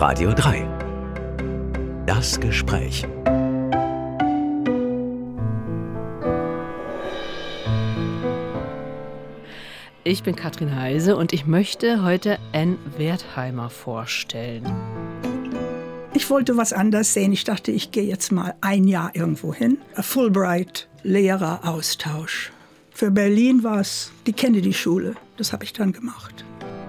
Radio 3. Das Gespräch. Ich bin Katrin Heise und ich möchte heute Ann Wertheimer vorstellen. Ich wollte was anderes sehen. Ich dachte, ich gehe jetzt mal ein Jahr irgendwo hin. Fulbright-Lehreraustausch. Für Berlin war es die Kennedy-Schule. Das habe ich dann gemacht.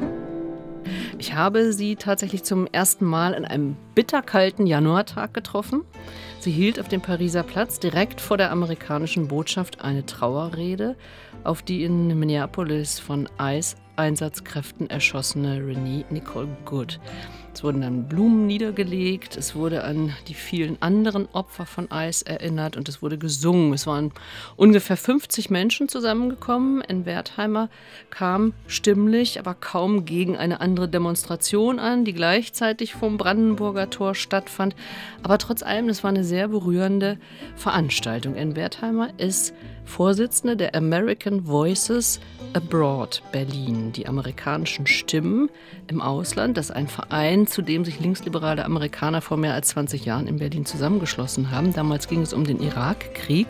Ich habe sie tatsächlich zum ersten Mal an einem bitterkalten Januartag getroffen. Sie hielt auf dem Pariser Platz direkt vor der amerikanischen Botschaft eine Trauerrede auf die in Minneapolis von ICE-Einsatzkräften erschossene Renee Nicole Goode. Es wurden dann Blumen niedergelegt, es wurde an die vielen anderen Opfer von ICE erinnert und es wurde gesungen. Es waren ungefähr 50 Menschen zusammengekommen. Ann Wertheimer kam stimmlich, aber kaum gegen eine andere Demonstration an, die gleichzeitig vom Brandenburger Tor stattfand. Aber trotz allem, es war eine sehr berührende Veranstaltung. Ann Wertheimer ist Vorsitzende der American Voices Abroad Berlin, die amerikanischen Stimmen im Ausland. Das ist ein Verein, zu dem sich linksliberale Amerikaner vor mehr als 20 Jahren in Berlin zusammengeschlossen haben. Damals ging es um den Irakkrieg.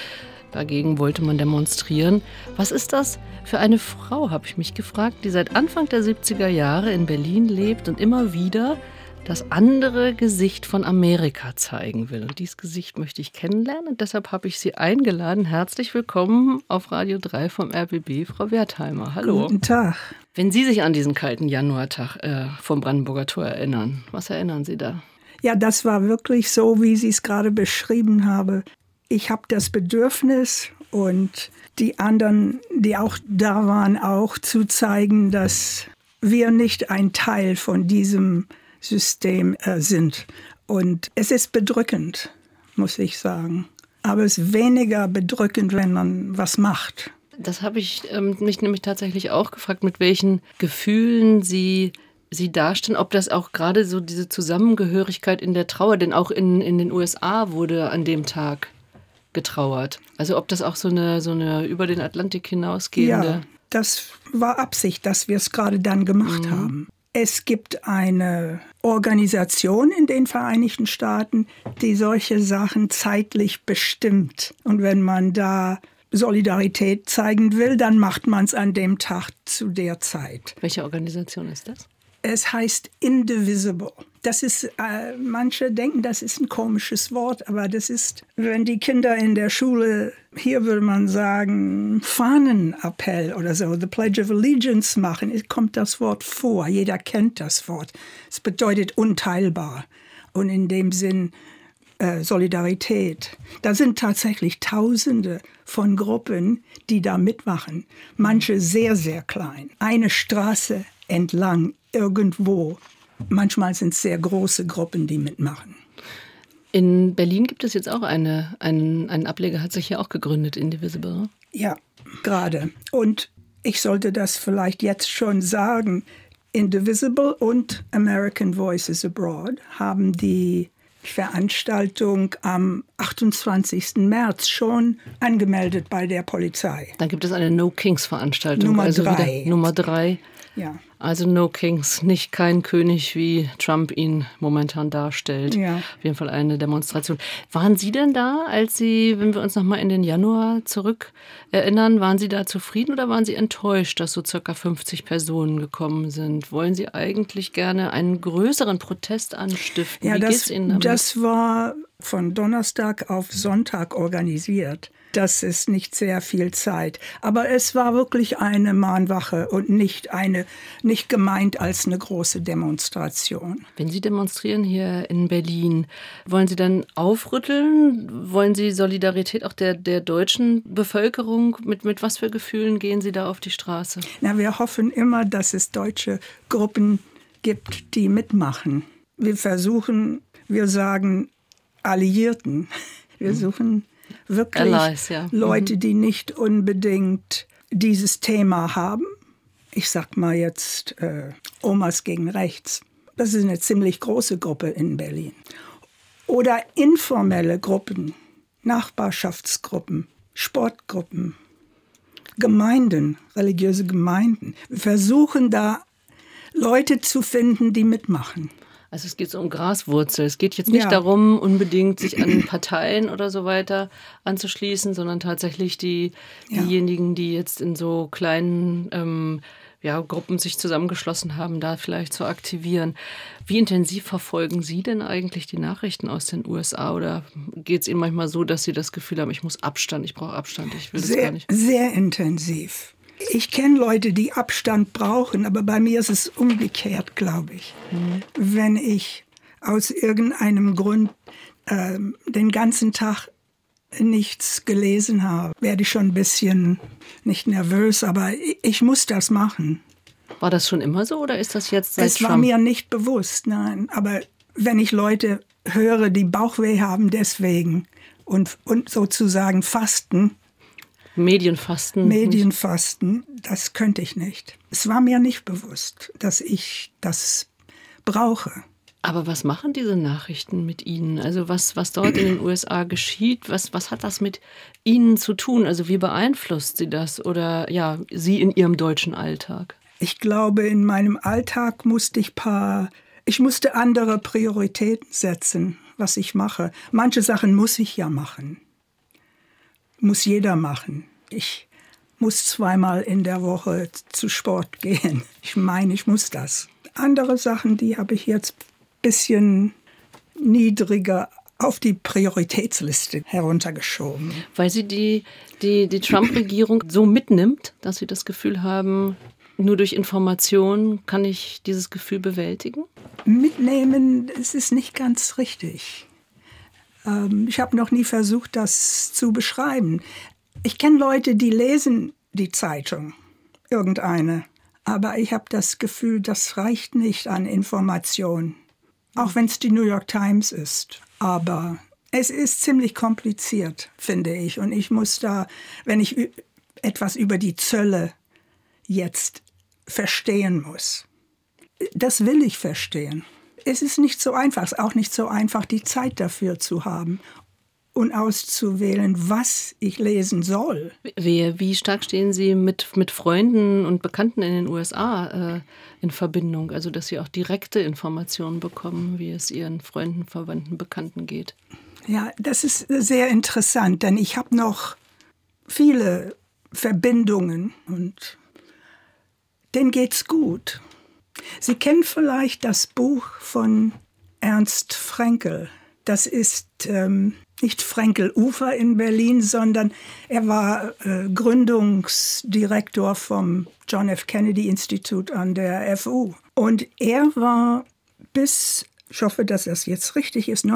Dagegen wollte man demonstrieren. Was ist das für eine Frau, habe ich mich gefragt, die seit Anfang der 70er Jahre in Berlin lebt und immer wieder das andere Gesicht von Amerika zeigen will. Und dieses Gesicht möchte ich kennenlernen und deshalb habe ich Sie eingeladen. Herzlich willkommen auf Radio 3 vom RBB, Frau Wertheimer. Hallo. Guten Tag. Wenn Sie sich an diesen kalten Januartag vom Brandenburger Tor erinnern, was erinnern Sie da? Ja, das war wirklich so, wie Sie es gerade beschrieben haben. Ich habe das Bedürfnis und die anderen, die auch da waren, auch zu zeigen, dass wir nicht ein Teil von diesem System sind. Und es ist bedrückend, muss ich sagen. Aber es ist weniger bedrückend, wenn man was macht. Das habe ich mich nämlich tatsächlich auch gefragt, mit welchen Gefühlen Sie darstellen, ob das auch gerade so diese Zusammengehörigkeit in der Trauer, denn auch in den USA wurde an dem Tag getrauert. Also ob das auch so eine über den Atlantik hinausgehende... Ja, das war Absicht, dass wir es gerade dann gemacht haben. Es gibt eine Organisation in den Vereinigten Staaten, die solche Sachen zeitlich bestimmt. Und wenn man da Solidarität zeigen will, dann macht man es an dem Tag zu der Zeit. Welche Organisation ist das? Es heißt Indivisible. Das ist, manche denken, das ist ein komisches Wort, aber das ist, wenn die Kinder in der Schule, hier würde man sagen, Fahnenappell oder so, the Pledge of Allegiance machen, kommt das Wort vor. Jeder kennt das Wort. Es bedeutet unteilbar und in dem Sinn Solidarität. Da sind tatsächlich Tausende von Gruppen, die da mitmachen. Manche sehr, sehr klein. Eine Straße entlang irgendwo. Manchmal sind es sehr große Gruppen, die mitmachen. In Berlin gibt es jetzt auch einen Ableger, hat sich ja auch gegründet, Indivisible. Ja, gerade. Und ich sollte das vielleicht jetzt schon sagen. Indivisible und American Voices Abroad haben die Veranstaltung am 28. März schon angemeldet bei der Polizei. Dann gibt es eine No-Kings-Veranstaltung. Nummer 3. Nummer 3. Ja. Also No Kings, nicht kein König, wie Trump ihn momentan darstellt. Ja. Auf jeden Fall eine Demonstration. Waren Sie denn da, als Sie, wenn wir uns nochmal in den Januar zurück erinnern, waren Sie da zufrieden oder waren Sie enttäuscht, dass so circa 50 Personen gekommen sind? Wollen Sie eigentlich gerne einen größeren Protest anstiften? Ja, wie geht's Ihnen damit? Das war von Donnerstag auf Sonntag organisiert. Das ist nicht sehr viel Zeit. Aber es war wirklich eine Mahnwache und nicht gemeint als eine große Demonstration. Wenn Sie demonstrieren hier in Berlin, wollen Sie dann aufrütteln? Wollen Sie Solidarität auch der deutschen Bevölkerung? Mit was für Gefühlen gehen Sie da auf die Straße? Na, wir hoffen immer, dass es deutsche Gruppen gibt, die mitmachen. Wir sagen Alliierten. Wir suchen wirklich Allies, ja. Leute, die nicht unbedingt dieses Thema haben. Ich sag mal jetzt Omas gegen Rechts. Das ist eine ziemlich große Gruppe in Berlin. Oder informelle Gruppen, Nachbarschaftsgruppen, Sportgruppen, Gemeinden, religiöse Gemeinden. Wir versuchen da Leute zu finden, die mitmachen. Also es geht so um Graswurzel. Es geht jetzt nicht darum, unbedingt sich an Parteien oder so weiter anzuschließen, sondern tatsächlich diejenigen, die jetzt in so kleinen Gruppen sich zusammengeschlossen haben, da vielleicht zu aktivieren. Wie intensiv verfolgen Sie denn eigentlich die Nachrichten aus den USA? Oder geht es Ihnen manchmal so, dass Sie das Gefühl haben, ich muss Abstand, ich brauche Abstand, ich will das gar nicht? Sehr intensiv. Ich kenne Leute, die Abstand brauchen, aber bei mir ist es umgekehrt, glaube ich. Wenn ich aus irgendeinem Grund den ganzen Tag nichts gelesen habe, werde ich schon ein bisschen nicht nervös, aber ich muss das machen. War das schon immer so oder ist das jetzt seit Es war mir nicht bewusst, nein. Aber wenn ich Leute höre, die Bauchweh haben deswegen und sozusagen fasten, Medienfasten, das könnte ich nicht. Es war mir nicht bewusst, dass ich das brauche. Aber was machen diese Nachrichten mit Ihnen? Also was dort in den USA geschieht, was hat das mit Ihnen zu tun? Also wie beeinflusst Sie das oder Sie in Ihrem deutschen Alltag? Ich glaube, in meinem Alltag musste ich musste andere Prioritäten setzen, was ich mache. Manche Sachen muss ich ja machen. Muss jeder machen. Ich muss 2-mal in der Woche zu Sport gehen. Ich meine, ich muss das. Andere Sachen, die habe ich jetzt ein bisschen niedriger auf die Prioritätsliste heruntergeschoben. Weil sie die Trump-Regierung so mitnimmt, dass Sie das Gefühl haben, nur durch Information kann ich dieses Gefühl bewältigen? Mitnehmen, es ist nicht ganz richtig. Ich habe noch nie versucht, das zu beschreiben. Ich kenne Leute, die lesen die Zeitung, irgendeine. Aber ich habe das Gefühl, das reicht nicht an Information. Auch wenn es die New York Times ist. Aber es ist ziemlich kompliziert, finde ich. Und ich muss da, wenn ich etwas über die Zölle jetzt verstehen muss, das will ich verstehen. Es ist nicht so einfach, es ist auch nicht so einfach, die Zeit dafür zu haben und auszuwählen, was ich lesen soll. Wie stark stehen Sie mit Freunden und Bekannten in den USA in Verbindung? Also, dass Sie auch direkte Informationen bekommen, wie es Ihren Freunden, Verwandten, Bekannten geht? Ja, das ist sehr interessant, denn ich habe noch viele Verbindungen und denen geht's gut. Sie kennen vielleicht das Buch von Ernst Fraenkel. Das ist nicht Fraenkel-Ufer in Berlin, sondern er war Gründungsdirektor vom John F. Kennedy Institute an der FU. Und er war bis, ich hoffe, dass das jetzt richtig ist,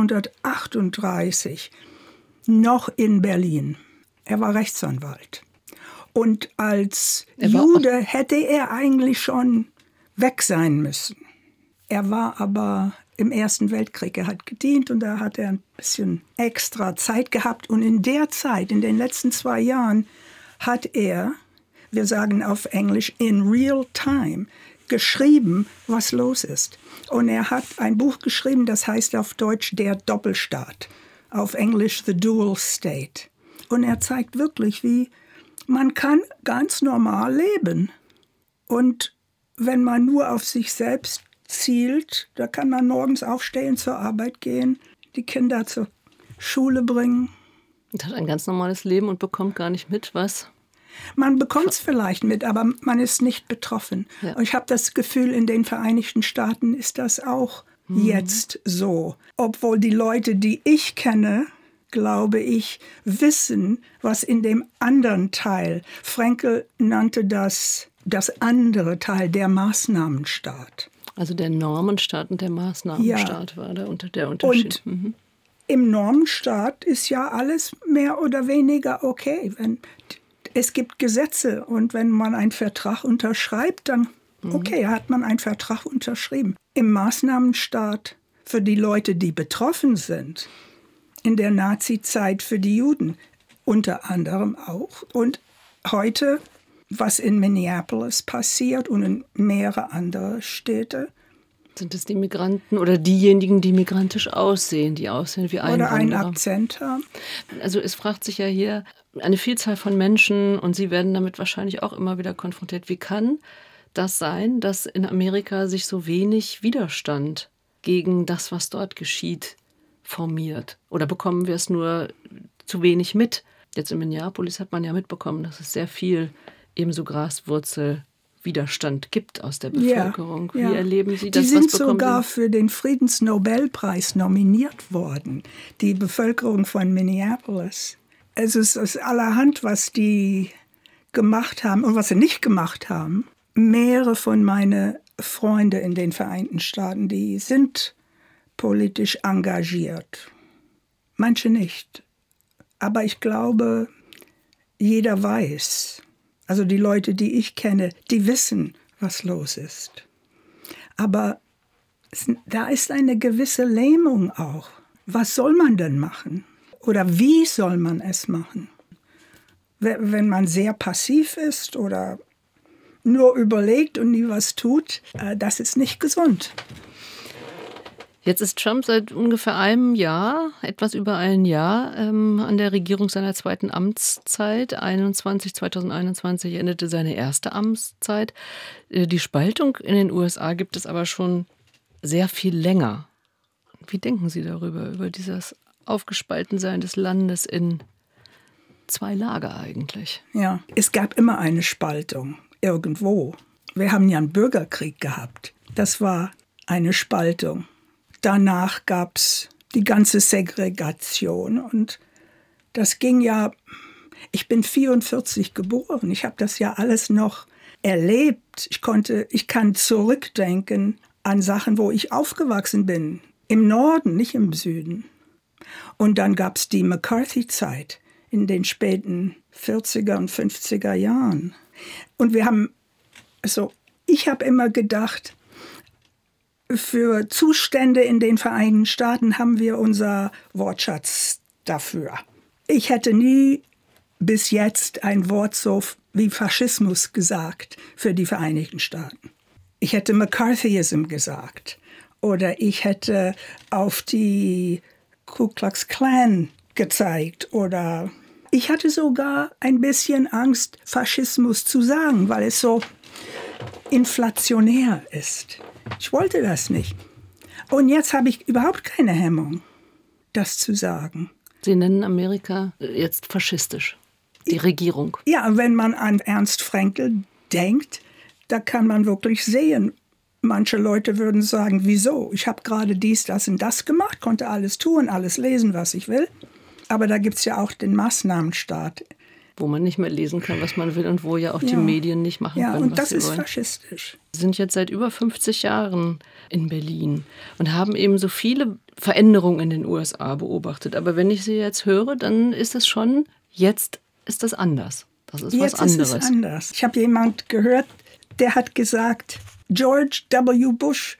1938 noch in Berlin. Er war Rechtsanwalt. Und als Jude hätte er eigentlich schon weg sein müssen. Er war aber im Ersten Weltkrieg, er hat gedient und da hat er ein bisschen extra Zeit gehabt. Und in der Zeit, in den letzten 2 Jahren, hat er, wir sagen auf Englisch, in real time, geschrieben, was los ist. Und er hat ein Buch geschrieben, das heißt auf Deutsch Der Doppelstaat, auf Englisch The Dual State. Und er zeigt wirklich, wie man kann ganz normal leben. Und wenn man nur auf sich selbst zielt, da kann man morgens aufstehen, zur Arbeit gehen, die Kinder zur Schule bringen. Und hat ein ganz normales Leben und bekommt gar nicht mit, was? Man bekommt es vielleicht mit, aber man ist nicht betroffen. Ja. Und ich habe das Gefühl, in den Vereinigten Staaten ist das auch jetzt so. Obwohl die Leute, die ich kenne, glaube ich, wissen, was in dem anderen Teil, Fraenkel nannte das andere Teil, der Maßnahmenstaat. Also der Normenstaat und der Maßnahmenstaat war da der Unterschied. Und im Normenstaat ist ja alles mehr oder weniger okay. Es gibt Gesetze und wenn man einen Vertrag unterschreibt, dann okay, hat man einen Vertrag unterschrieben. Im Maßnahmenstaat für die Leute, die betroffen sind, in der Nazi-Zeit für die Juden unter anderem auch. Und heute, was in Minneapolis passiert und in mehrere andere Städte. Sind es die Migranten oder diejenigen, die migrantisch aussehen, die aussehen wie Einwanderer? Oder einen Akzent haben. Also es fragt sich ja hier eine Vielzahl von Menschen und Sie werden damit wahrscheinlich auch immer wieder konfrontiert. Wie kann das sein, dass in Amerika sich so wenig Widerstand gegen das, was dort geschieht, formiert? Oder bekommen wir es nur zu wenig mit? Jetzt in Minneapolis hat man ja mitbekommen, dass es sehr viel ebenso Graswurzelwiderstand gibt aus der Bevölkerung. Ja. Wie erleben Sie das? Die sind sogar für den Friedensnobelpreis nominiert worden, die Bevölkerung von Minneapolis. Es ist allerhand, was die gemacht haben und was sie nicht gemacht haben. Mehrere von meinen Freunden in den Vereinten Staaten, die sind politisch engagiert. Manche nicht. Aber ich glaube, jeder weiß. Also die Leute, die ich kenne, die wissen, was los ist. Aber da ist eine gewisse Lähmung auch. Was soll man denn machen? Oder wie soll man es machen? Wenn man sehr passiv ist oder nur überlegt und nie was tut, das ist nicht gesund. Jetzt ist Trump seit ungefähr einem Jahr, etwas über ein Jahr, an der Regierung seiner zweiten Amtszeit. 2021 endete seine erste Amtszeit. Die Spaltung in den USA gibt es aber schon sehr viel länger. Wie denken Sie darüber, über dieses Aufgespaltensein des Landes in zwei Lager eigentlich? Ja, es gab immer eine Spaltung irgendwo. Wir haben ja einen Bürgerkrieg gehabt. Das war eine Spaltung. Danach gab es die ganze Segregation und das ging ja, ich bin 1944 geboren, ich habe das ja alles noch erlebt. Ich kann zurückdenken an Sachen, wo ich aufgewachsen bin, im Norden, nicht im Süden. Und dann gab es die McCarthy-Zeit in den späten 40er und 50er Jahren. Und ich habe immer gedacht, für Zustände in den Vereinigten Staaten haben wir unser Wortschatz dafür. Ich hätte nie bis jetzt ein Wort so wie Faschismus gesagt für die Vereinigten Staaten. Ich hätte McCarthyism gesagt oder ich hätte auf die Ku Klux Klan gezeigt oder ich hatte sogar ein bisschen Angst, Faschismus zu sagen, weil es so inflationär ist. Ich wollte das nicht. Und jetzt habe ich überhaupt keine Hemmung, das zu sagen. Sie nennen Amerika jetzt faschistisch, die Regierung. Ja, wenn man an Ernst Fraenkel denkt, da kann man wirklich sehen, manche Leute würden sagen, wieso? Ich habe gerade dies, das und das gemacht, konnte alles tun, alles lesen, was ich will. Aber da gibt es ja auch den Maßnahmenstaat. Wo man nicht mehr lesen kann, was man will und wo ja auch die Medien nicht machen können, was sie wollen. Ja, und das ist faschistisch. Sie sind jetzt seit über 50 Jahren in Berlin und haben eben so viele Veränderungen in den USA beobachtet. Aber wenn ich Sie jetzt höre, dann ist es schon, jetzt ist das anders. Das ist was anderes. Jetzt ist es anders. Ich habe jemand gehört, der hat gesagt, George W. Bush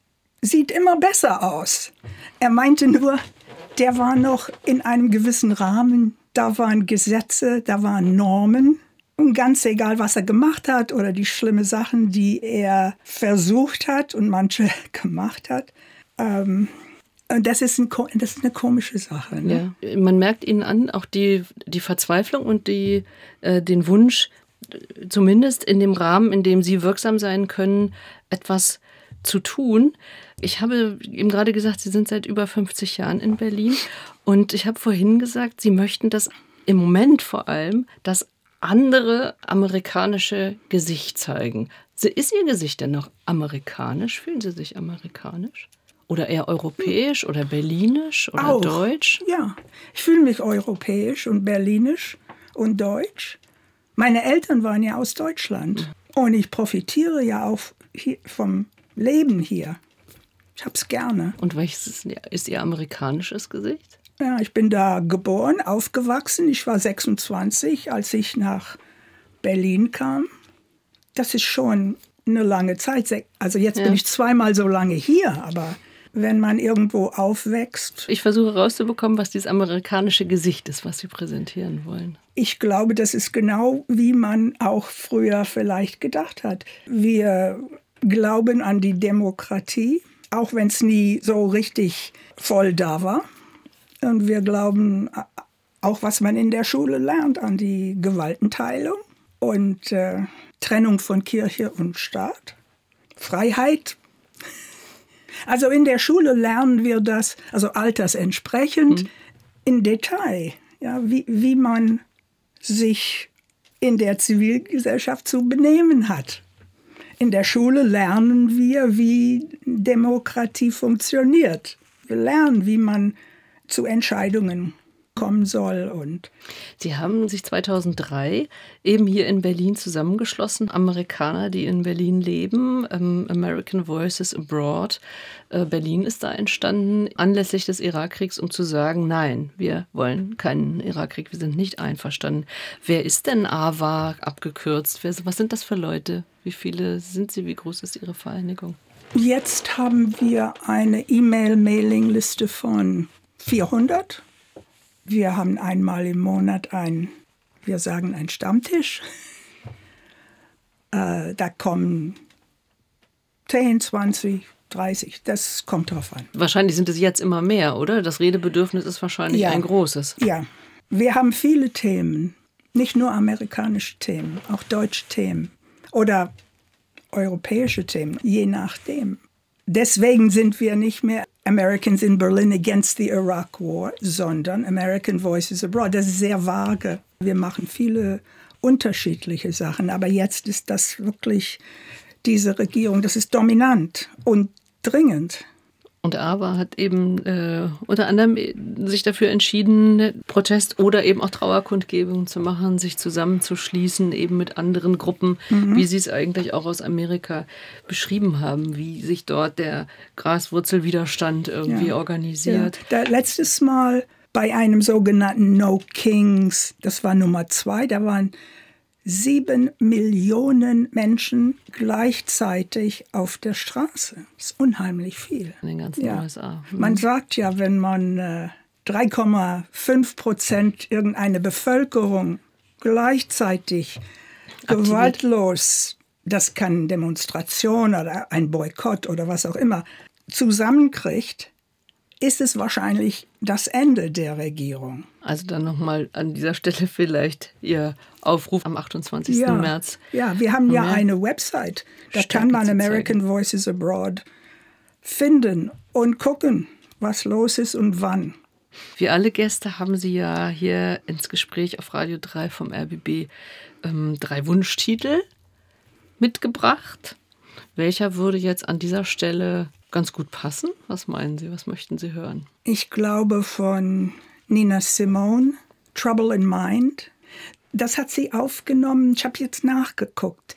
sieht immer besser aus. Er meinte nur, der war noch in einem gewissen Rahmen. Da waren Gesetze, da waren Normen. Und ganz egal, was er gemacht hat oder die schlimmen Sachen, die er versucht hat und manche gemacht hat. Und das ist eine komische Sache. Ne? Ja. Man merkt Ihnen an, auch die Verzweiflung und den Wunsch, zumindest in dem Rahmen, in dem Sie wirksam sein können, etwas zu tun. Ich habe eben gerade gesagt, Sie sind seit über 50 Jahren in Berlin und ich habe vorhin gesagt, Sie möchten das im Moment vor allem das andere amerikanische Gesicht zeigen. Ist Ihr Gesicht denn noch amerikanisch? Fühlen Sie sich amerikanisch? Oder eher europäisch oder berlinisch oder auch deutsch? Ja, ich fühle mich europäisch und berlinisch und deutsch. Meine Eltern waren ja aus Deutschland und ich profitiere ja auch vom Leben hier. Ich hab's gerne. Und welches ist Ihr amerikanisches Gesicht? Ja, ich bin da geboren, aufgewachsen. Ich war 26, als ich nach Berlin kam. Das ist schon eine lange Zeit. Also jetzt bin ich zweimal so lange hier, aber wenn man irgendwo aufwächst. Ich versuche herauszubekommen, was dieses amerikanische Gesicht ist, was Sie präsentieren wollen. Ich glaube, das ist genau, wie man auch früher vielleicht gedacht hat. Wir glauben an die Demokratie, auch wenn es nie so richtig voll da war. Und wir glauben auch, was man in der Schule lernt, an die Gewaltenteilung und Trennung von Kirche und Staat. Freiheit. Also in der Schule lernen wir das, also altersentsprechend, in Detail, ja, wie man sich in der Zivilgesellschaft zu benehmen hat. In der Schule lernen wir, wie Demokratie funktioniert. Wir lernen, wie man zu Entscheidungen kommen soll. Und Sie haben sich 2003 eben hier in Berlin zusammengeschlossen, Amerikaner, die in Berlin leben, American Voices Abroad. Berlin ist da entstanden anlässlich des Irakkriegs, um zu sagen, nein, wir wollen keinen Irakkrieg, wir sind nicht einverstanden. Wer ist denn AWA abgekürzt? Was sind das für Leute? Wie viele sind Sie? Wie groß ist Ihre Vereinigung? Jetzt haben wir eine E-Mail-Mailing-Liste von 400. Wir haben einmal im Monat einen Stammtisch. Da kommen 10, 20, 30, das kommt drauf an. Wahrscheinlich sind es jetzt immer mehr, oder? Das Redebedürfnis ist wahrscheinlich ein großes. Ja, wir haben viele Themen, nicht nur amerikanische Themen, auch deutsche Themen oder europäische Themen, je nachdem. Deswegen sind wir nicht mehr Americans in Berlin against the Iraq War, sondern American Voices Abroad. Das ist sehr vage. Wir machen viele unterschiedliche Sachen, aber jetzt ist das wirklich diese Regierung, das ist dominant und dringend. Und AWA hat eben unter anderem sich dafür entschieden, Protest oder eben auch Trauerkundgebungen zu machen, sich zusammenzuschließen, eben mit anderen Gruppen, wie Sie es eigentlich auch aus Amerika beschrieben haben, wie sich dort der Graswurzelwiderstand irgendwie organisiert. Ja. Letztes Mal bei einem sogenannten No Kings, das war Nummer 2, da waren 7 Millionen Menschen gleichzeitig auf der Straße. Das ist unheimlich viel. In den ganzen USA. Man sagt ja, wenn man 3,5% irgendeine Bevölkerung gleichzeitig gewaltlos, das kann Demonstration oder ein Boykott oder was auch immer, zusammenkriegt, ist es wahrscheinlich das Ende der Regierung. Also dann nochmal an dieser Stelle vielleicht Ihr Aufruf am 28. März. Ja, wir haben ja eine Website. Da kann man American Voices Abroad finden und gucken, was los ist und wann. Wie alle Gäste haben Sie ja hier ins Gespräch auf Radio 3 vom RBB 3 Wunschtitel mitgebracht. Welcher würde jetzt an dieser Stelle ganz gut passen? Was meinen Sie? Was möchten Sie hören? Ich glaube von Nina Simone, Trouble in Mind. Das hat sie aufgenommen, ich habe jetzt nachgeguckt,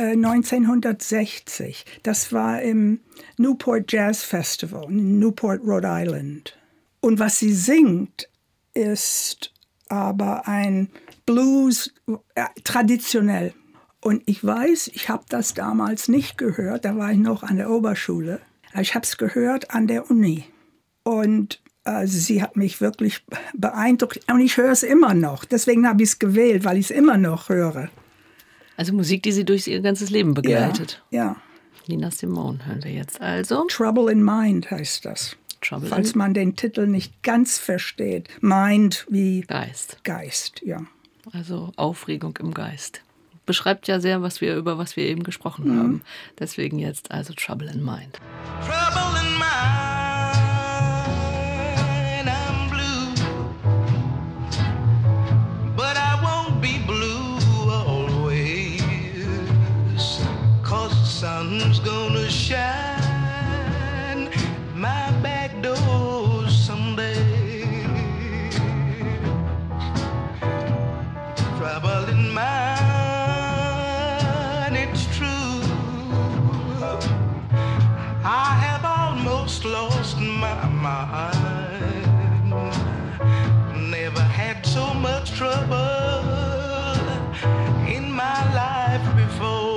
1960. Das war im Newport Jazz Festival in Newport, Rhode Island. Und was sie singt, ist aber ein Blues, traditionell. Und ich weiß, ich habe das damals nicht gehört, da war ich noch an der Oberschule. Ich habe es gehört an der Uni und sie hat mich wirklich beeindruckt und ich höre es immer noch. Deswegen habe ich es gewählt, weil ich es immer noch höre. Also Musik, die Sie durch Ihr ganzes Leben begleitet. Ja. Nina Simone hören wir jetzt also. Trouble in Mind heißt das. Falls man den Titel nicht ganz versteht. Mind wie Geist, ja. Also Aufregung im Geist. Beschreibt ja sehr, über was wir eben gesprochen haben. Deswegen jetzt also Trouble in Mind. Trouble in mind, I'm blue, but I won't be blue always, 'cause the sun's gonna shine my back door someday. Trouble in mind, it's true, I have almost lost my mind. Never had so much trouble in my life before.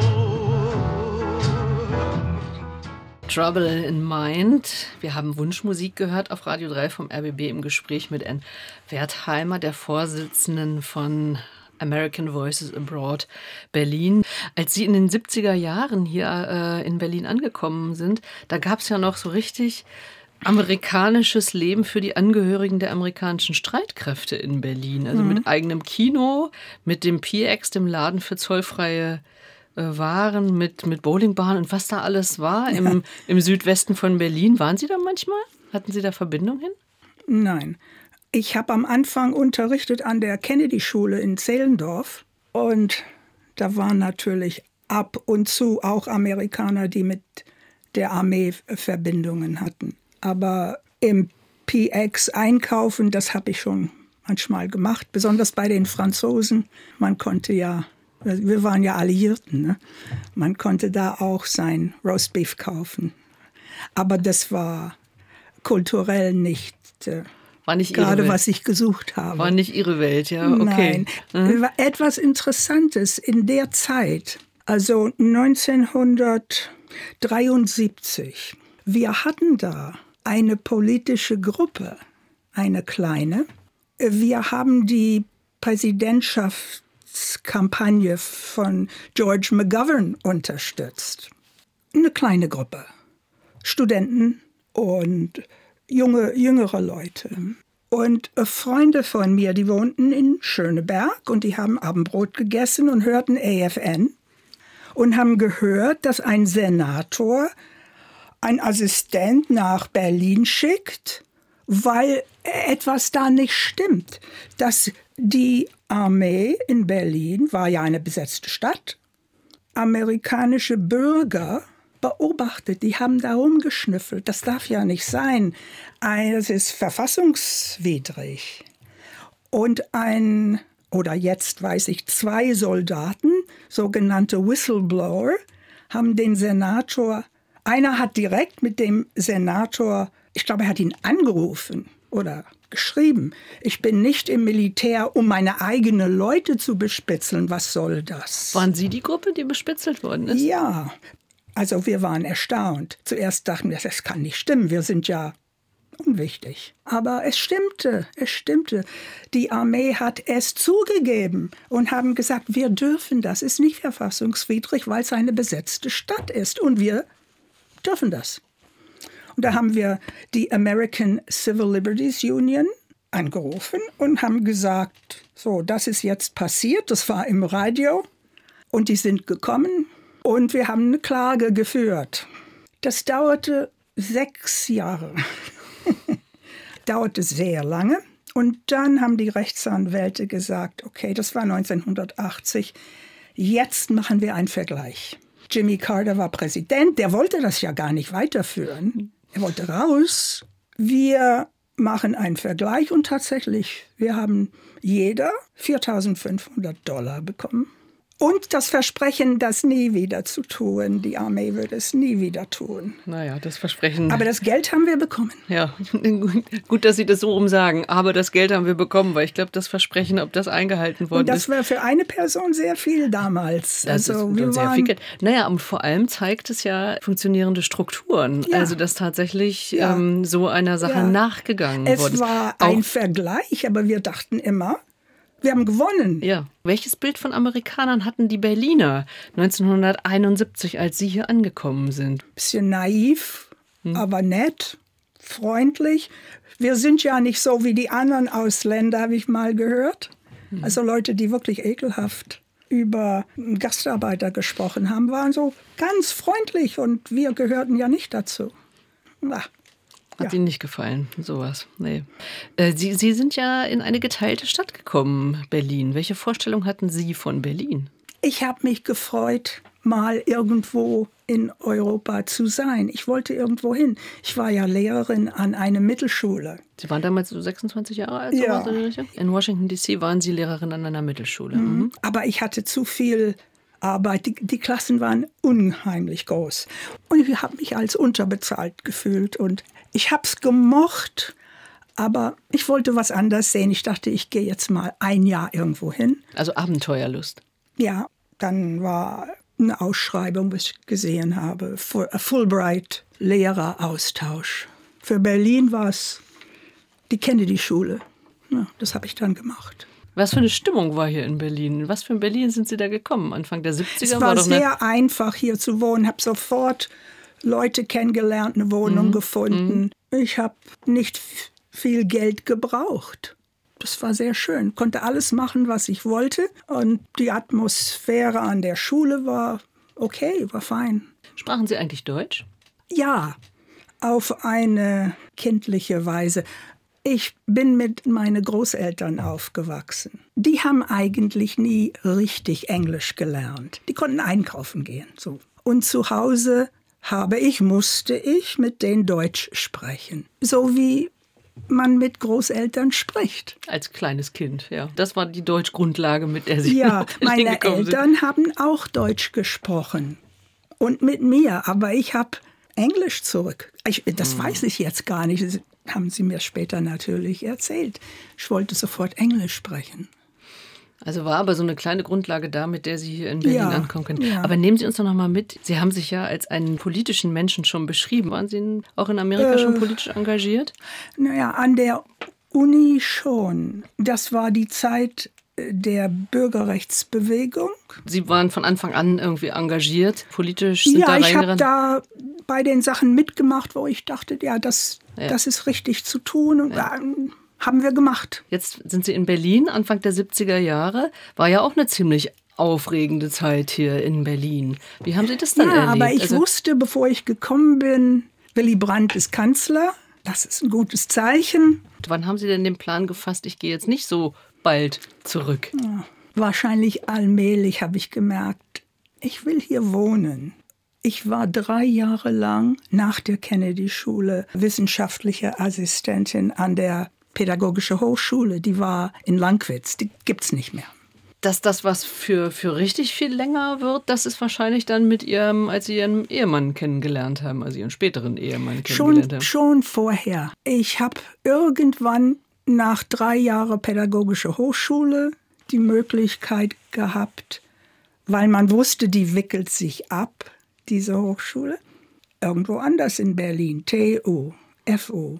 Trouble in Mind. Wir haben Wunschmusik gehört auf Radio 3 vom RBB im Gespräch mit Ann Wertheimer, der Vorsitzenden von American Voices Abroad Berlin. Als Sie in den 70er Jahren hier in Berlin angekommen sind, da gab es ja noch so richtig amerikanisches Leben für die Angehörigen der amerikanischen Streitkräfte in Berlin. Also mit eigenem Kino, mit dem PX, dem Laden für zollfreie waren mit Bowlingbahn und was da alles war im Südwesten von Berlin. Waren Sie da manchmal? Hatten Sie da Verbindung hin? Nein. Ich habe am Anfang unterrichtet an der Kennedy-Schule in Zehlendorf. Und da waren natürlich ab und zu auch Amerikaner, die mit der Armee Verbindungen hatten. Aber im PX einkaufen, das habe ich schon manchmal gemacht, besonders bei den Franzosen. Man konnte ja, wir waren ja Alliierten, ne? Man konnte da auch sein Roastbeef kaufen. Aber das war kulturell nicht, war nicht gerade Ihre Welt. Was ich gesucht habe. War nicht Ihre Welt, ja, okay. Nein, etwas Interessantes in der Zeit, also 1973, wir hatten da eine politische Gruppe, eine kleine. Wir haben die Präsidentschaftskampagne von George McGovern unterstützt. Eine kleine Gruppe. Studenten und jüngere Leute. Und Freunde von mir, die wohnten in Schöneberg und die haben Abendbrot gegessen und hörten AFN und haben gehört, dass ein Senator einen Assistent nach Berlin schickt, weil etwas da nicht stimmt. Dass die Armee in Berlin, war ja eine besetzte Stadt, amerikanische Bürger beobachtet, die haben da rumgeschnüffelt. Das darf ja nicht sein. Es ist verfassungswidrig. Und oder jetzt weiß ich, 2 Soldaten, sogenannte Whistleblower, haben den Senator, einer hat direkt mit dem Senator, ich glaube, er hat ihn angerufen oder geschrieben, ich bin nicht im Militär, um meine eigenen Leute zu bespitzeln. Was soll das? Waren Sie die Gruppe, die bespitzelt worden ist? Ja, also wir waren erstaunt. Zuerst dachten wir, das kann nicht stimmen, wir sind ja unwichtig. Aber es stimmte. Die Armee hat es zugegeben und haben gesagt, wir dürfen das. Ist nicht verfassungswidrig, weil es eine besetzte Stadt ist. Und wir dürfen das. Und da haben wir die American Civil Liberties Union angerufen und haben gesagt, so, das ist jetzt passiert. Das war im Radio. Und die sind gekommen und wir haben eine Klage geführt. Das dauerte 6 Jahre. Dauerte sehr lange. Und dann haben die Rechtsanwälte gesagt, okay, das war 1980, jetzt machen wir einen Vergleich. Jimmy Carter war Präsident, der wollte das ja gar nicht weiterführen. Er wollte raus. Wir machen einen Vergleich und tatsächlich, wir haben jeder $4.500 bekommen. Und das Versprechen, das nie wieder zu tun. Die Armee würde es nie wieder tun. Naja, das Versprechen. Aber das Geld haben wir bekommen. Ja, gut, dass Sie das so rum sagen. Aber das Geld haben wir bekommen, weil ich glaube, das Versprechen, ob das eingehalten worden ist. Und das war für eine Person sehr viel damals. Das ist sehr viel Geld. Naja, und vor allem zeigt es ja funktionierende Strukturen. Ja. Also, dass tatsächlich so einer Sache nachgegangen wurde. Es war ein Vergleich, aber wir dachten immer, wir haben gewonnen. Ja. Welches Bild von Amerikanern hatten die Berliner 1971, als Sie hier angekommen sind? Bisschen naiv, aber nett, freundlich. Wir sind ja nicht so wie die anderen Ausländer, habe ich mal gehört. Also Leute, die wirklich ekelhaft über Gastarbeiter gesprochen haben, waren so ganz freundlich und wir gehörten ja nicht dazu. Hat Ihnen nicht gefallen, sowas? Nee. Sie sind ja in eine geteilte Stadt gekommen, Berlin. Welche Vorstellung hatten Sie von Berlin? Ich habe mich gefreut, mal irgendwo in Europa zu sein. Ich wollte irgendwo hin. Ich war ja Lehrerin an einer Mittelschule. Sie waren damals so 26 Jahre alt? Ja. In Washington, D.C. waren Sie Lehrerin an einer Mittelschule. Mhm. Aber ich hatte zu viel Arbeit. Die Klassen waren unheimlich groß. Und ich habe mich als unterbezahlt gefühlt. Und ich habe es gemocht, aber ich wollte was anderes sehen. Ich dachte, ich gehe jetzt mal ein Jahr irgendwo hin. Also Abenteuerlust. Ja, dann war eine Ausschreibung, was ich gesehen habe, für Fulbright-Lehreraustausch. Für Berlin war es die Kennedy-Schule. Ja, das habe ich dann gemacht. Was für eine Stimmung war hier in Berlin? Was für ein Berlin sind Sie da gekommen? Anfang der 70er? Es war sehr einfach, hier zu wohnen. Habe sofort Leute kennengelernt, eine Wohnung gefunden. Ich habe nicht viel Geld gebraucht. das war sehr schön. Konnte alles machen, was ich wollte. Und die Atmosphäre an der Schule war okay, war fein. Sprachen Sie eigentlich Deutsch? Ja, auf eine kindliche Weise. Ich bin mit meinen Großeltern aufgewachsen. Die haben eigentlich nie richtig Englisch gelernt. Die konnten einkaufen gehen. So. Und zu Hause musste ich mit denen Deutsch sprechen. So wie man mit Großeltern spricht. Als kleines Kind, ja. Das war die Deutschgrundlage, mit der Sie Ja, meine hingekommen sind. Eltern haben auch Deutsch gesprochen. Und mit mir, aber ich habe Englisch zurück. Das weiß ich jetzt gar nicht. Das haben sie mir später natürlich erzählt. Ich wollte sofort Englisch sprechen. Also war aber so eine kleine Grundlage da, mit der Sie hier in Berlin ankommen können. Ja. Aber nehmen Sie uns doch noch mal mit. Sie haben sich ja als einen politischen Menschen schon beschrieben. Waren Sie auch in Amerika schon politisch engagiert? Naja, an der Uni schon. Das war die Zeit der Bürgerrechtsbewegung. Sie waren von Anfang an irgendwie engagiert, politisch sind Ja, da ich habe reingerannt. da bei den Sachen mitgemacht, wo ich dachte, ja, das ist richtig zu tun. Und haben wir gemacht. Jetzt sind Sie in Berlin, Anfang der 70er Jahre. War ja auch eine ziemlich aufregende Zeit hier in Berlin. Wie haben Sie das dann erlebt? Aber ich wusste, bevor ich gekommen bin, Willy Brandt ist Kanzler. Das ist ein gutes Zeichen. Wann haben Sie denn den Plan gefasst, ich gehe jetzt nicht so bald zurück? Wahrscheinlich allmählich habe ich gemerkt, ich will hier wohnen. Ich war 3 Jahre lang nach der Kennedy-Schule wissenschaftliche Assistentin an der Pädagogische Hochschule. Die war in Lankwitz. Die gibt's nicht mehr. Dass das was für richtig viel länger wird, das ist wahrscheinlich dann mit als Sie Ihren Ehemann kennengelernt haben, also Ihren späteren Ehemann kennengelernt haben. Schon vorher. Ich habe irgendwann nach 3 Jahren Pädagogische Hochschule die Möglichkeit gehabt, weil man wusste, die wickelt sich ab, diese Hochschule, irgendwo anders in Berlin, TU, FU.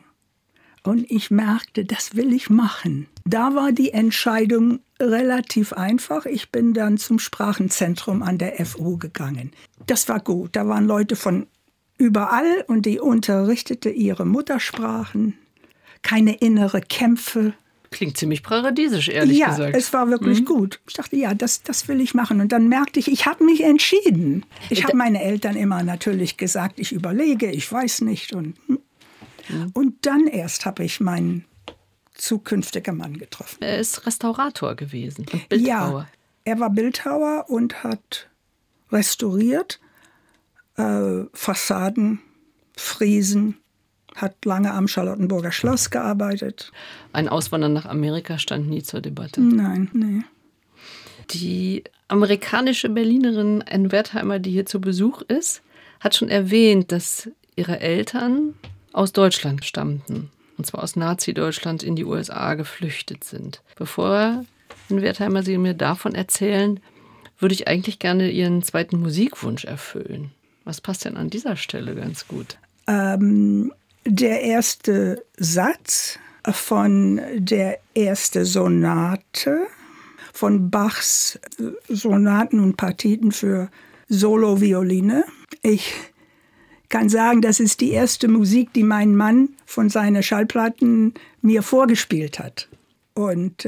Und ich merkte, das will ich machen. Da war die Entscheidung relativ einfach. Ich bin dann zum Sprachenzentrum an der FU gegangen. Das war gut. Da waren Leute von überall und die unterrichtete ihre Muttersprachen. Keine innere Kämpfe. Klingt ziemlich paradiesisch, ehrlich gesagt. Ja, es war wirklich gut. Ich dachte, ja, das will ich machen. Und dann merkte ich habe mich entschieden. Ich habe meinen Eltern immer natürlich gesagt, ich überlege, ich weiß nicht. Und dann erst habe ich meinen zukünftigen Mann getroffen. Er ist Restaurator gewesen und Bildhauer. Ja, er war Bildhauer und hat restauriert, Fassaden, Friesen, hat lange am Charlottenburger Schloss gearbeitet. Ein Auswandern nach Amerika stand nie zur Debatte. Nein, nee. Die amerikanische Berlinerin Ann Wertheimer, die hier zu Besuch ist, hat schon erwähnt, dass ihre Eltern aus Deutschland stammten. Und zwar aus Nazi-Deutschland in die USA geflüchtet sind. Bevor Ann Wertheimer Sie mir davon erzählen, würde ich eigentlich gerne Ihren zweiten Musikwunsch erfüllen. Was passt denn an dieser Stelle ganz gut? Der erste Satz von der ersten Sonate von Bachs Sonaten und Partiten für Solo-Violine. Ich kann sagen, das ist die erste Musik, die mein Mann von seinen Schallplatten mir vorgespielt hat. Und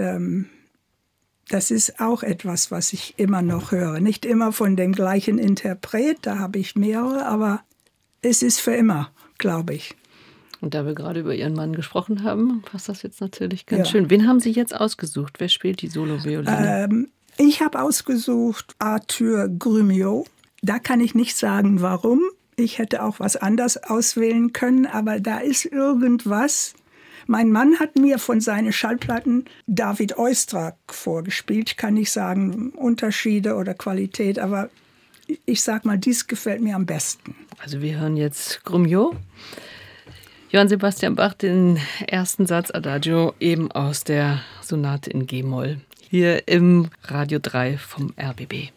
das ist auch etwas, was ich immer noch höre. Nicht immer von dem gleichen Interpret, da habe ich mehrere, aber es ist für immer, glaube ich. Und da wir gerade über Ihren Mann gesprochen haben, passt das jetzt natürlich ganz schön. Wen haben Sie jetzt ausgesucht? Wer spielt die Solo-Violine? Ich habe ausgesucht Arthur Grumiaux. Da kann ich nicht sagen, warum. Ich hätte auch was anderes auswählen können, aber da ist irgendwas. Mein Mann hat mir von seinen Schallplatten David Oistrakh vorgespielt. Ich kann nicht sagen Unterschiede oder Qualität, aber ich sag mal, dies gefällt mir am besten. Also wir hören jetzt Grumiaux. Johann Sebastian Bach, den ersten Satz Adagio, eben aus der Sonate in G-Moll. Hier im Radio 3 vom RBB.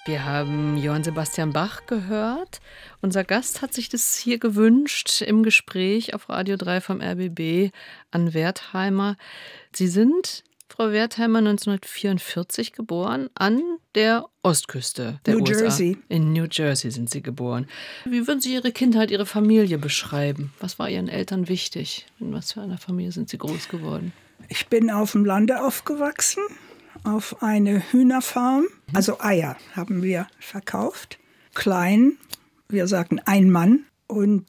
Wir haben Johann Sebastian Bach gehört. Unser Gast hat sich das hier gewünscht im Gespräch auf Radio 3 vom RBB an Wertheimer. Sie sind, Frau Wertheimer, 1944 geboren an der Ostküste der New USA. Jersey. In New Jersey sind Sie geboren. Wie würden Sie Ihre Kindheit, Ihre Familie beschreiben? Was war Ihren Eltern wichtig? In was für einer Familie sind Sie groß geworden? Ich bin auf dem Lande aufgewachsen, auf eine Hühnerfarm. Also Eier haben wir verkauft. Klein, wir sagten ein Mann. Und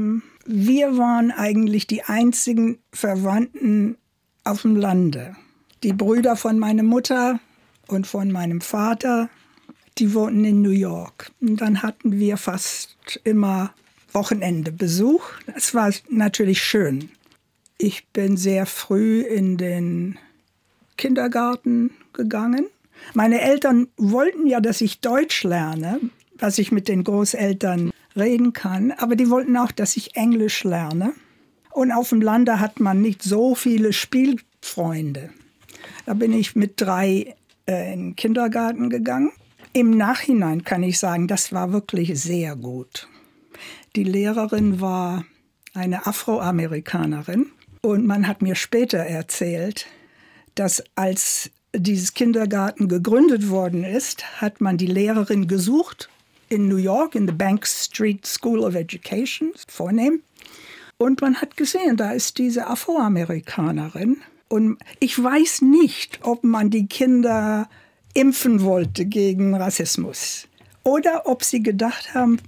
wir waren eigentlich die einzigen Verwandten auf dem Lande. Die Brüder von meiner Mutter und von meinem Vater, die wohnten in New York. Und dann hatten wir fast immer Wochenende Besuch. Es war natürlich schön. Ich bin sehr früh in den Kindergarten gegangen. Meine Eltern wollten ja, dass ich Deutsch lerne, dass ich mit den Großeltern reden kann. Aber die wollten auch, dass ich Englisch lerne. Und auf dem Lande hat man nicht so viele Spielfreunde. Da bin ich mit 3 in den Kindergarten gegangen. Im Nachhinein kann ich sagen, das war wirklich sehr gut. Die Lehrerin war eine Afroamerikanerin. Und man hat mir später erzählt, dass als dieses Kindergarten gegründet worden ist, hat man die Lehrerin gesucht in New York, in the Bank Street School of Education, vornehm. Und man hat gesehen, da ist diese Afroamerikanerin. Und ich weiß nicht, ob man die Kinder impfen wollte gegen Rassismus. Oder ob sie gedacht haben,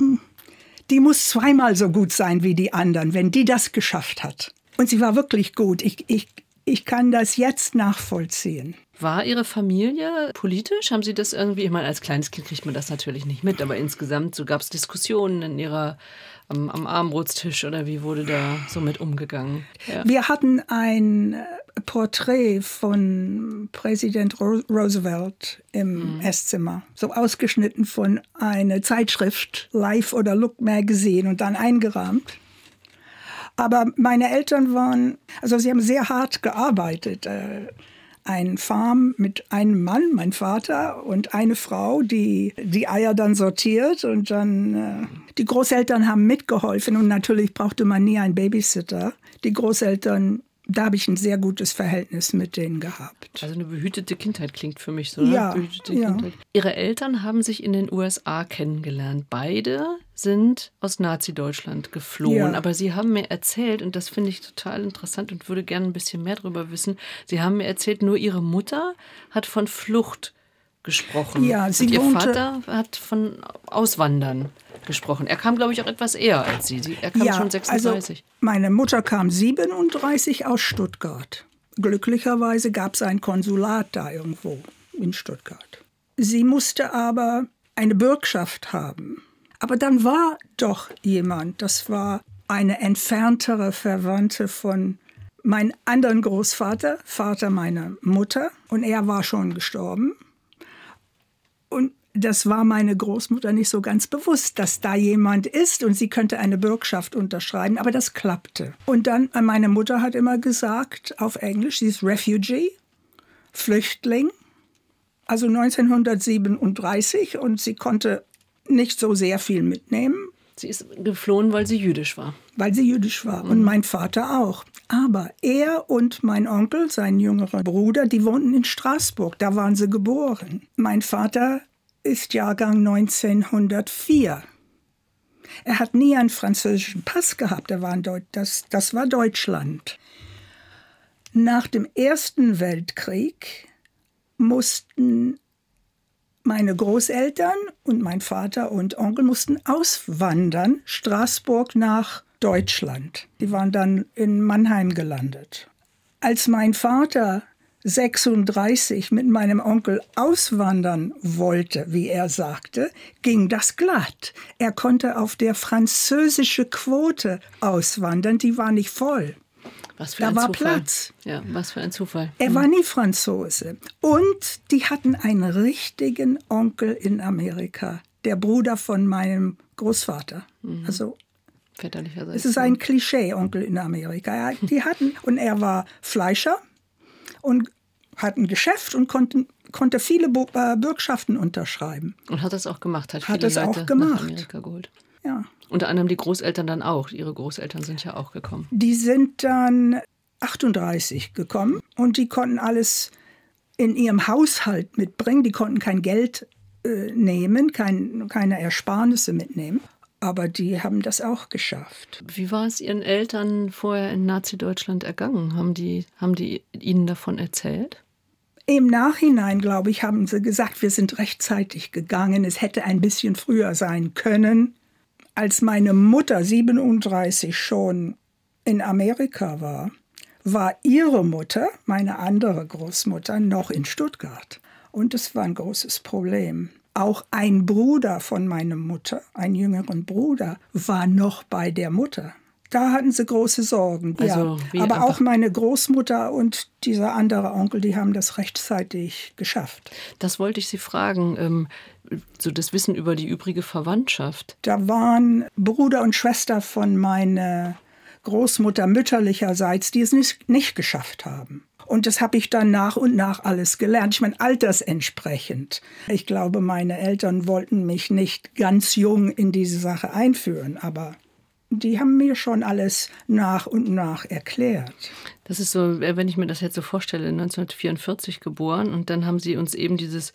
die muss zweimal so gut sein wie die anderen, wenn die das geschafft hat. Und sie war wirklich gut. Ich kann das jetzt nachvollziehen. War Ihre Familie politisch? Haben Sie das irgendwie, ich meine, als kleines Kind kriegt man das natürlich nicht mit, aber insgesamt so gab es Diskussionen in am Abendbrotstisch oder wie wurde da so mit umgegangen? Ja. Wir hatten ein Porträt von Präsident Roosevelt im Esszimmer, so ausgeschnitten von einer Zeitschrift, Life oder Look Magazine und dann eingerahmt. Aber meine Eltern sie haben sehr hart gearbeitet. Eine Farm mit einem Mann, mein Vater, und eine Frau, die die Eier dann sortiert. Und dann die Großeltern haben mitgeholfen. Und natürlich brauchte man nie einen Babysitter. Die Großeltern, da habe ich ein sehr gutes Verhältnis mit denen gehabt. Also eine behütete Kindheit klingt für mich so, ne? Ja, Behütete ja. Kindheit. Ihre Eltern haben sich in den USA kennengelernt. Beide sind aus Nazi-Deutschland geflohen. Ja. Aber Sie haben mir erzählt, und das finde ich total interessant und würde gerne ein bisschen mehr darüber wissen, Sie haben mir erzählt, nur Ihre Mutter hat von Flucht gesprochen. Ja, und Ihr Vater hat von Auswandern gesprochen. Er kam, glaube ich, auch etwas eher als Sie. Er kam schon 36. Also meine Mutter kam 37 aus Stuttgart. Glücklicherweise gab es ein Konsulat da irgendwo in Stuttgart. Sie musste aber eine Bürgschaft haben. Aber dann war doch jemand, das war eine entferntere Verwandte von meinem anderen Großvater, Vater meiner Mutter. Und er war schon gestorben. Und das war meine Großmutter nicht so ganz bewusst, dass da jemand ist und sie könnte eine Bürgschaft unterschreiben. Aber das klappte. Und dann, meine Mutter hat immer gesagt, auf Englisch, sie ist Refugee, Flüchtling. Also 1937 und sie konnte nicht so sehr viel mitnehmen. Sie ist geflohen, weil sie jüdisch war. Weil sie jüdisch war und mein Vater auch. Aber er und mein Onkel, sein jüngerer Bruder, die wohnten in Straßburg. Da waren sie geboren. Mein Vater ist Jahrgang 1904. Er hat nie einen französischen Pass gehabt. Das war Deutschland. Nach dem Ersten Weltkrieg mussten meine Großeltern und mein Vater und Onkel mussten auswandern, Straßburg nach Deutschland. Die waren dann in Mannheim gelandet. Als mein Vater 36 mit meinem Onkel auswandern wollte, wie er sagte, ging das glatt. Er konnte auf der französischen Quote auswandern, die war nicht voll. Da war Platz. Ja, was für ein Zufall. Er war nie Franzose. Und die hatten einen richtigen Onkel in Amerika, der Bruder von meinem Großvater. Also väterlicherseits. es ist ein Klischee-Onkel in Amerika. Ja, die hatten, und er war Fleischer und hat ein Geschäft und konnte konnte viele Bürgschaften unterschreiben. Und hat das auch gemacht, hat Hat viele es auch Leute gemacht. nach Amerika geholt. Ja. Unter anderem die Großeltern dann auch. Ihre Großeltern sind ja auch gekommen. Die sind dann 38 gekommen und die konnten alles in ihrem Haushalt mitbringen. Die konnten kein Geld nehmen, keine Ersparnisse mitnehmen. Aber die haben das auch geschafft. Wie war es Ihren Eltern vorher in Nazi-Deutschland ergangen? Haben die Ihnen davon erzählt? Im Nachhinein, glaube ich, haben sie gesagt, wir sind rechtzeitig gegangen. Es hätte ein bisschen früher sein können. Als meine Mutter 37 schon in Amerika war ihre Mutter, meine andere Großmutter, noch in Stuttgart. Und es war ein großes Problem. Auch ein Bruder von meiner Mutter, einen jüngeren Bruder, war noch bei der Mutter. Da hatten sie große Sorgen. Also, ja. Aber auch meine Großmutter und dieser andere Onkel, die haben das rechtzeitig geschafft. Das wollte ich Sie fragen, so das Wissen über die übrige Verwandtschaft. Da waren Bruder und Schwester von meiner Großmutter mütterlicherseits, die es nicht geschafft haben. Und das habe ich dann nach und nach alles gelernt. Ich meine, altersentsprechend. Ich glaube, meine Eltern wollten mich nicht ganz jung in diese Sache einführen, aber die haben mir schon alles nach und nach erklärt. Das ist so, wenn ich mir das jetzt so vorstelle, 1944 geboren und dann haben Sie uns eben dieses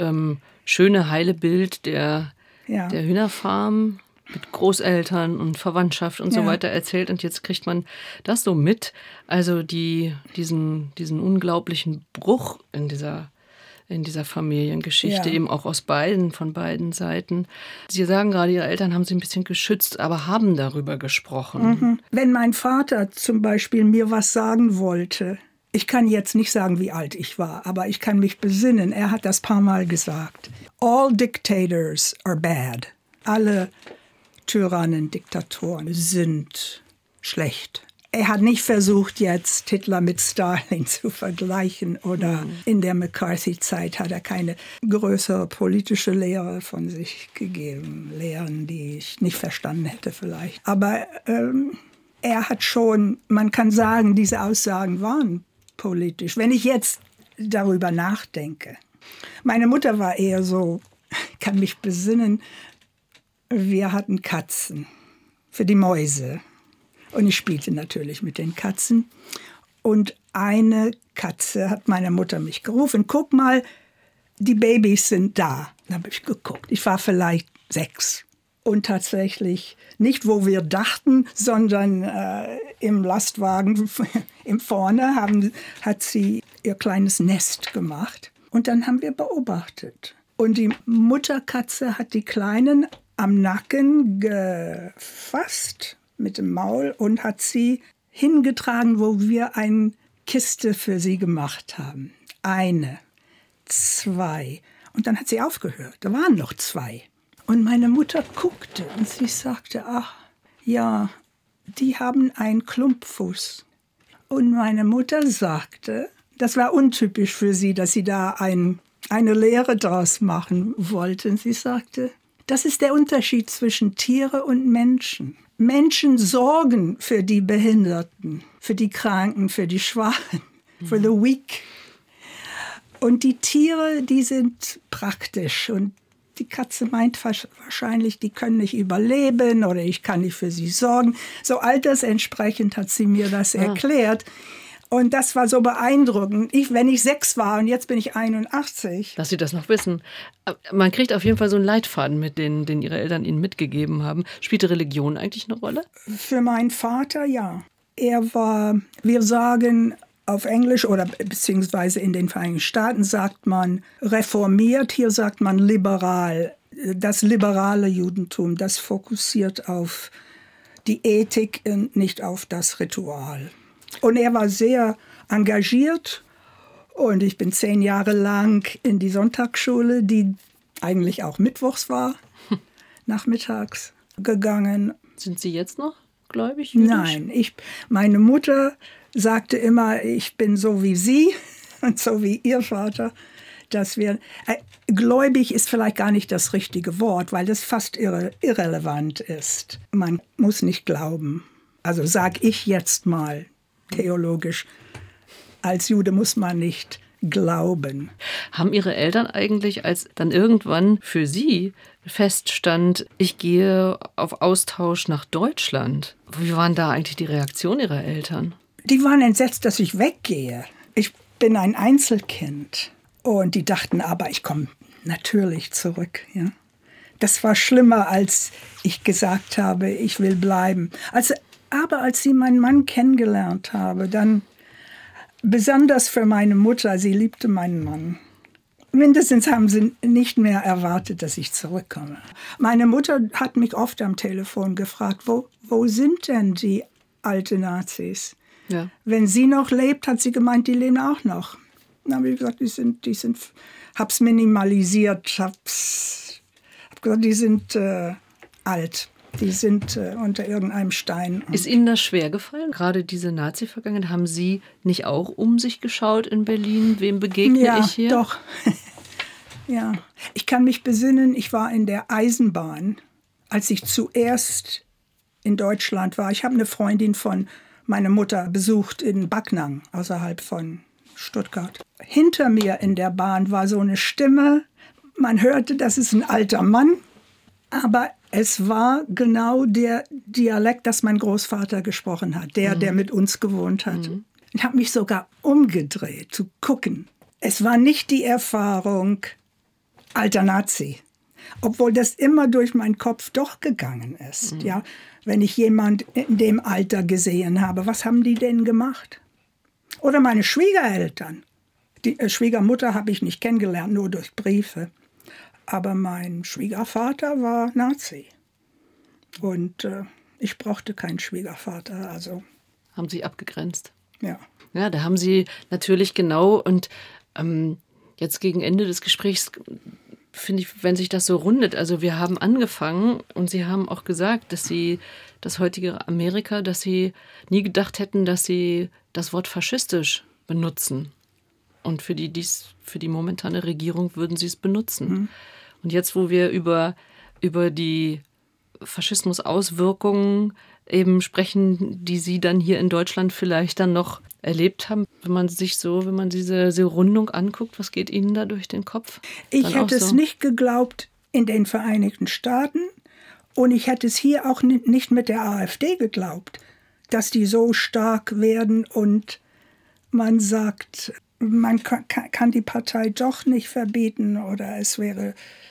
schöne, heile Bild der Hühnerfarm mit Großeltern und Verwandtschaft und so weiter erzählt und jetzt kriegt man das so mit, also diesen unglaublichen Bruch in dieser Familiengeschichte, eben auch von beiden Seiten. Sie sagen gerade, Ihre Eltern haben Sie ein bisschen geschützt, aber haben darüber gesprochen. Mhm. Wenn mein Vater zum Beispiel mir was sagen wollte, ich kann jetzt nicht sagen, wie alt ich war, aber ich kann mich besinnen, er hat das ein paar Mal gesagt. All dictators are bad. Alle Tyrannen, Diktatoren sind schlecht. Er hat nicht versucht, jetzt Hitler mit Stalin zu vergleichen oder in der McCarthy-Zeit hat er keine größere politische Lehre von sich gegeben. Lehren, die ich nicht verstanden hätte vielleicht. Aber er hat schon, man kann sagen, diese Aussagen waren politisch. Wenn ich jetzt darüber nachdenke. Meine Mutter war eher so, ich kann mich besinnen, wir hatten Katzen für die Mäuse. Und ich spielte natürlich mit den Katzen. Und eine Katze hat meine Mutter mich gerufen, guck mal, die Babys sind da. Dann habe ich geguckt. Ich war vielleicht 6. Und tatsächlich nicht, wo wir dachten, sondern im Lastwagen im Vorne hat sie ihr kleines Nest gemacht. Und dann haben wir beobachtet. Und die Mutterkatze hat die Kleinen am Nacken gefasst mit dem Maul und hat sie hingetragen, wo wir eine Kiste für sie gemacht haben. 1, 2. Und dann hat sie aufgehört. Da waren noch 2. Und meine Mutter guckte und sie sagte, ach, ja, die haben einen Klumpfuß. Und meine Mutter sagte, das war untypisch für sie, dass sie da eine Lehre draus machen wollte. Und sie sagte, das ist der Unterschied zwischen Tiere und Menschen. Menschen sorgen für die Behinderten, für die Kranken, für die Schwachen, für the weak. Und die Tiere, die sind praktisch. Und die Katze meint wahrscheinlich, die können nicht überleben oder ich kann nicht für sie sorgen. So altersentsprechend hat sie mir das erklärt. Und das war so beeindruckend. Wenn ich 6 war und jetzt bin ich 81. Dass Sie das noch wissen. Man kriegt auf jeden Fall so einen Leitfaden mit, den Ihre Eltern Ihnen mitgegeben haben. Spielte Religion eigentlich eine Rolle? Für meinen Vater, ja. Er war, wir sagen auf Englisch oder beziehungsweise in den Vereinigten Staaten sagt man reformiert, hier sagt man liberal. Das liberale Judentum, das fokussiert auf die Ethik und nicht auf das Ritual. Und er war sehr engagiert und ich bin 10 Jahre lang in die Sonntagsschule, die eigentlich auch mittwochs war, nachmittags gegangen. Sind Sie jetzt noch gläubig? Jüdisch? Nein, meine Mutter sagte immer, ich bin so wie Sie und so wie Ihr Vater. Dass wir gläubig ist vielleicht gar nicht das richtige Wort, weil das fast irrelevant ist. Man muss nicht glauben. Also sage ich jetzt mal theologisch, als Jude muss man nicht glauben. Haben Ihre Eltern eigentlich, als dann irgendwann für Sie feststand, ich gehe auf Austausch nach Deutschland, wie waren da eigentlich die Reaktionen Ihrer Eltern? Die waren entsetzt, dass ich weggehe. Ich bin ein Einzelkind. Und die dachten, aber ich komme natürlich zurück. Ja. Das war schlimmer, als ich gesagt habe, ich will bleiben. Aber als sie meinen Mann kennengelernt habe, dann besonders für meine Mutter, sie liebte meinen Mann. Mindestens haben sie nicht mehr erwartet, dass ich zurückkomme. Meine Mutter hat mich oft am Telefon gefragt, wo sind denn die alten Nazis? Ja. Wenn sie noch lebt, hat sie gemeint, die leben auch noch. Dann habe ich gesagt, hab's minimalisiert, hab gesagt, die sind alt. Die sind unter irgendeinem Stein. Ist Ihnen das schwer gefallen? Gerade diese Nazi-Vergangenheit, haben Sie nicht auch um sich geschaut in Berlin? Wem begegne ich hier? Ja, doch. Ja, ich kann mich besinnen, ich war in der Eisenbahn, als ich zuerst in Deutschland war. Ich habe eine Freundin von meiner Mutter besucht in Backnang, außerhalb von Stuttgart. Hinter mir in der Bahn war so eine Stimme. Man hörte, das ist ein alter Mann, aber es war genau der Dialekt, das mein Großvater gesprochen hat, der mit uns gewohnt hat. Ich habe mich sogar umgedreht, zu gucken. Es war nicht die Erfahrung, alter Nazi, obwohl das immer durch meinen Kopf doch gegangen ist. Ja, wenn ich jemand in dem Alter gesehen habe, was haben die denn gemacht? Oder meine Schwiegereltern. Die Schwiegermutter habe ich nicht kennengelernt, nur durch Briefe. Aber mein Schwiegervater war Nazi. Und ich brauchte keinen Schwiegervater. Also Haben Sie abgegrenzt? ja. Ja, da haben Sie natürlich genau. Und jetzt gegen Ende des Gesprächs finde ich, wenn sich das so rundet, also wir haben angefangen und Sie haben auch gesagt, dass Sie das heutige Amerika, dass Sie nie gedacht hätten, dass Sie das Wort faschistisch benutzen. Und für die momentane Regierung würden Sie es benutzen. Und jetzt, wo wir über die Faschismus-Auswirkungen eben sprechen, die Sie dann hier in Deutschland vielleicht dann noch erlebt haben, wenn man diese Rundung anguckt, was geht Ihnen da durch den Kopf? Ich hätte es nicht geglaubt in den Vereinigten Staaten und ich hätte es hier auch nicht mit der AfD geglaubt, dass die so stark werden und man sagt, man kann die Partei doch nicht verbieten oder es wäre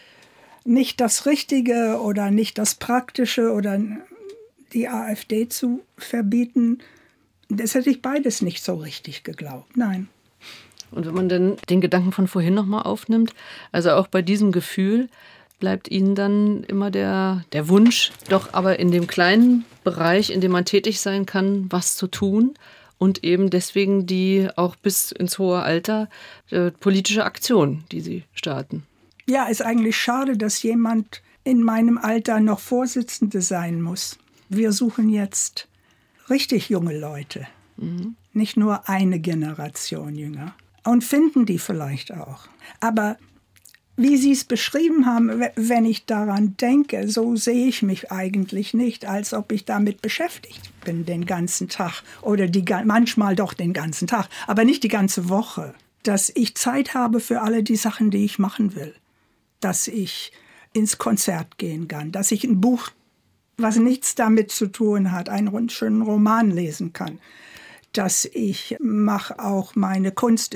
nicht das Richtige oder nicht das Praktische oder die AfD zu verbieten. Das hätte ich beides nicht so richtig geglaubt, nein. Und wenn man dann den Gedanken von vorhin nochmal aufnimmt, also auch bei diesem Gefühl bleibt Ihnen dann immer der Wunsch, doch aber in dem kleinen Bereich, in dem man tätig sein kann, was zu tun und eben deswegen die auch bis ins hohe Alter politische Aktion, die Sie starten. Ja, ist eigentlich schade, dass jemand in meinem Alter noch Vorsitzende sein muss. Wir suchen jetzt richtig junge Leute, nicht nur eine Generation jünger. Und finden die vielleicht auch. Aber wie Sie es beschrieben haben, wenn ich daran denke, so sehe ich mich eigentlich nicht, als ob ich damit beschäftigt bin den ganzen Tag. Oder manchmal doch den ganzen Tag, aber nicht die ganze Woche. Dass ich Zeit habe für alle die Sachen, die ich machen will. Dass ich ins Konzert gehen kann, dass ich ein Buch, was nichts damit zu tun hat, einen schönen Roman lesen kann. Dass ich mache auch meine Kunst.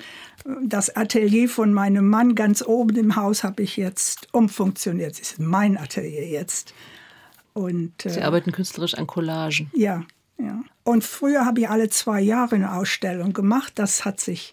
Das Atelier von meinem Mann ganz oben im Haus habe ich jetzt umfunktioniert. Das ist mein Atelier jetzt. Und, Sie arbeiten künstlerisch an Collagen. Ja, ja. Und früher habe ich alle 2 Jahre eine Ausstellung gemacht. Das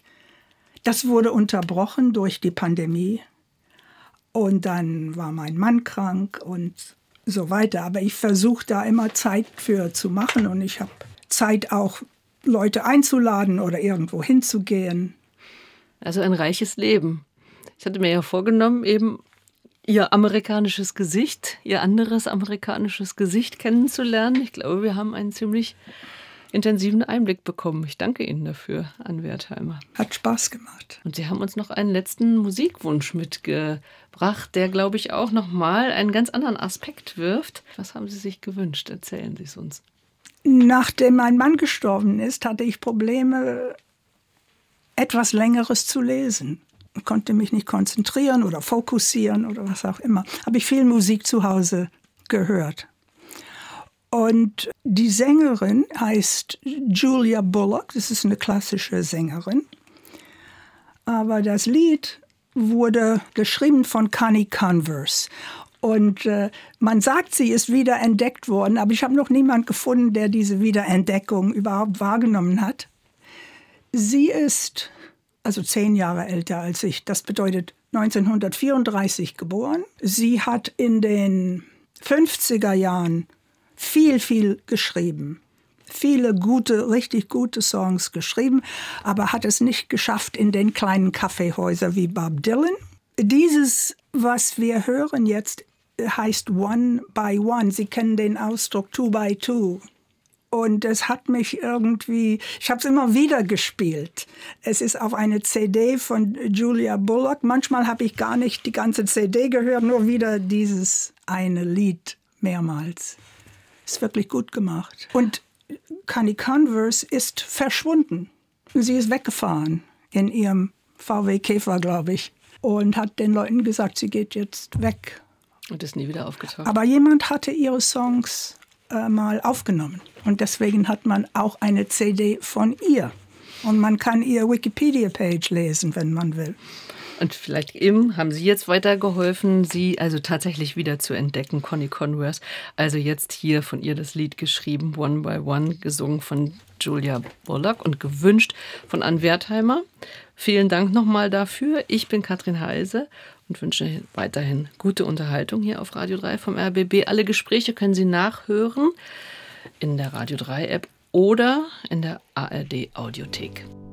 wurde unterbrochen durch die Pandemie. Und dann war mein Mann krank und so weiter. Aber ich versuche da immer Zeit für zu machen. Und ich habe Zeit auch, Leute einzuladen oder irgendwo hinzugehen. Also ein reiches Leben. Ich hatte mir ja vorgenommen, eben Ihr amerikanisches Gesicht, Ihr anderes amerikanisches Gesicht kennenzulernen. Ich glaube, wir haben einen ziemlich intensiven Einblick bekommen. Ich danke Ihnen dafür, Ann Wertheimer. Hat Spaß gemacht. Und Sie haben uns noch einen letzten Musikwunsch mitgebracht, der, glaube ich, auch nochmal einen ganz anderen Aspekt wirft. Was haben Sie sich gewünscht? Erzählen Sie es uns. Nachdem mein Mann gestorben ist, hatte ich Probleme, etwas Längeres zu lesen. Ich konnte mich nicht konzentrieren oder fokussieren oder was auch immer. Habe ich viel Musik zu Hause gehört. Und die Sängerin heißt Julia Bullock, das ist eine klassische Sängerin. Aber das Lied wurde geschrieben von Connie Converse. Und man sagt, sie ist wieder entdeckt worden, aber ich habe noch niemanden gefunden, der diese Wiederentdeckung überhaupt wahrgenommen hat. Sie ist also 10 Jahre älter als ich. Das bedeutet 1934 geboren. Sie hat in den 50er Jahren viel geschrieben. Viele gute, richtig gute Songs geschrieben, aber hat es nicht geschafft in den kleinen Kaffeehäusern wie Bob Dylan. Dieses, was wir hören jetzt, heißt One by One. Sie kennen den Ausdruck Two by Two. Und es hat mich irgendwie, ich habe es immer wieder gespielt. Es ist auf eine CD von Julia Bullock. Manchmal habe ich gar nicht die ganze CD gehört, nur wieder dieses eine Lied mehrmals. Ist wirklich gut gemacht. Und Connie Converse ist verschwunden. Sie ist weggefahren in ihrem VW Käfer, glaube ich. Und hat den Leuten gesagt, sie geht jetzt weg. Und ist nie wieder aufgetaucht. Aber jemand hatte ihre Songs mal aufgenommen. Und deswegen hat man auch eine CD von ihr. Und man kann ihr Wikipedia-Page lesen, wenn man will. Und vielleicht eben haben Sie jetzt weitergeholfen, sie also tatsächlich wieder zu entdecken, Connie Converse. Also jetzt hier von ihr das Lied geschrieben, One by One, gesungen von Julia Bullock und gewünscht von Ann Wertheimer. Vielen Dank nochmal dafür. Ich bin Katrin Heise und wünsche weiterhin gute Unterhaltung hier auf Radio 3 vom RBB. Alle Gespräche können Sie nachhören in der Radio 3 App oder in der ARD Audiothek.